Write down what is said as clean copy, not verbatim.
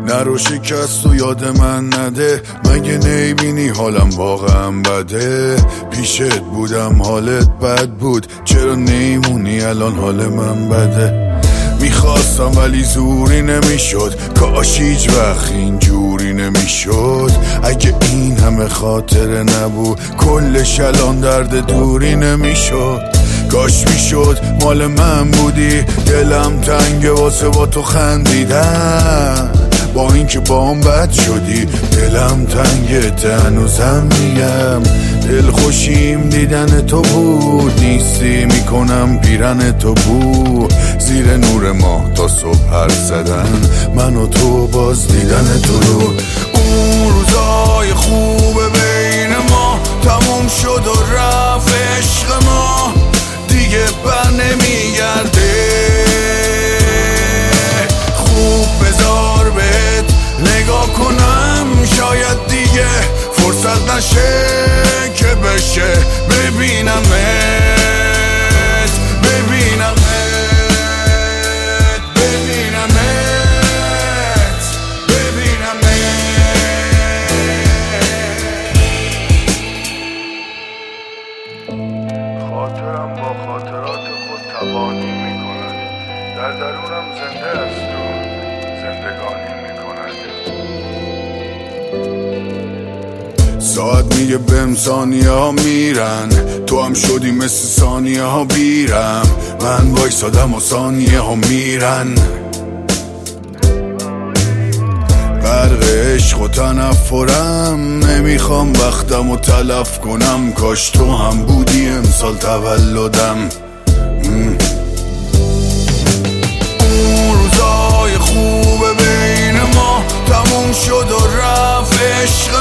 نرو شکست و یاد من نده، مگه نمیبینی حالم واقعا بده؟ پیشت بودم حالت بد بود، چرا نیمونی الان حال من بده؟ میخواستم ولی زوری نمیشد، کاش هیچ وقت اینجوری نمیشد. اگه این همه خاطره نبود کلش الان درد دوری نمیشد. کاش میشد مال من بودی، دلم تنگه واسه با تو خندیدن، با اینکه بام بد شدی دلم تنگه هنوزم میگم دل خوشیم دیدن تو بود، نیستی میکنم پیرن تو بود. زیر نور ماه تا صبح حرف زدن، من و تو باز دیدن تو رو. اون روزای خوب بین ما تموم شد و رفت عشق ما، دیگه بر نمیگرده. خوب بذار بهت نگاه کنم، شاید دیگه فرصت نشه که بشه ببینمت ببینمت ببینمت ببینمت. خاطرم با خاطرات خود تبانی میکند، در درونم زنده است و زندگانی میکند. ساعت میگه بهم ثانیه ها میرن، تو هم شدی مثل ثانیه ها بیرم. من وایسادم و ثانیه ها میرن، غرق عشق و تنفرم، نمیخوام وقتم و تلف کنم. کاش تو هم بودی امسال تولدم. اون روزای خوب بین ما تموم شد و رفت عشق